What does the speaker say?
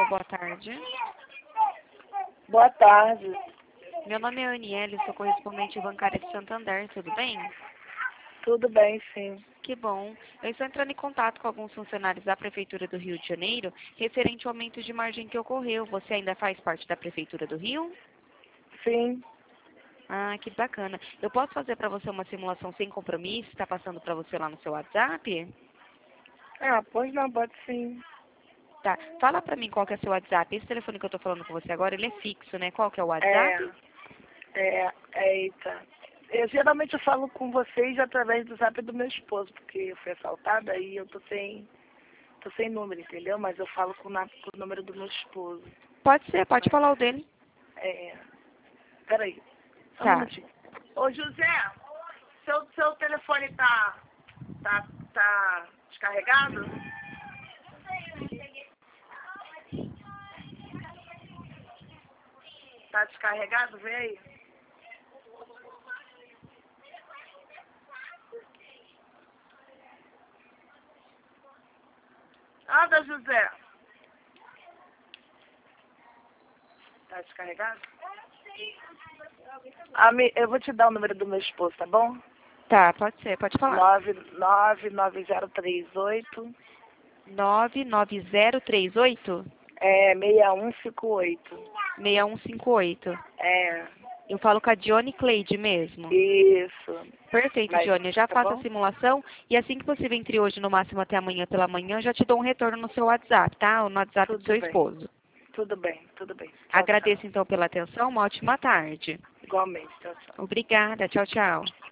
boa tarde. Boa tarde. Meu nome é Aniele, sou correspondente bancária de Santander, tudo bem? Tudo bem, sim. Que bom. Eu estou entrando em contato com alguns funcionários da Prefeitura do Rio de Janeiro, referente ao aumento de margem que ocorreu. Você ainda faz parte da Prefeitura do Rio? Sim. Ah, que bacana. Eu posso fazer para você uma simulação sem compromisso? Está passando para você lá no seu WhatsApp? Ah, pois não, pode sim. Tá. Fala para mim qual que é o seu WhatsApp. Esse telefone que eu estou falando com você agora, ele é fixo, né? Qual que é o WhatsApp? Eita. Eu geralmente eu falo com vocês através do zap do meu esposo, porque eu fui assaltada e eu tô sem número, entendeu? Mas eu falo com o número do meu esposo. Pode ser, pode falar o dele. Peraí, só um Tá. minutinho. Ô José, seu telefone tá descarregado? Tá descarregado? Vê aí. Anda, José. Tá descarregado? Eu vou te dar o número do meu esposo, tá bom? Tá, pode ser, pode falar. 99038 99038 6158. 6158. É, Eu falo com a Dione Cleide mesmo. isso. Perfeito, Mas, Dione. Eu já tá faço a bom? simulação e assim que possível, entre hoje no máximo até amanhã pela manhã, eu já te dou um retorno no seu WhatsApp, tá? Ou no WhatsApp do Tudo seu bem. esposo. Tudo bem, tudo bem. Tchau, tchau. Agradeço então pela atenção. Uma ótima tarde. Igualmente, tchau, tchau. Obrigada. Tchau, tchau.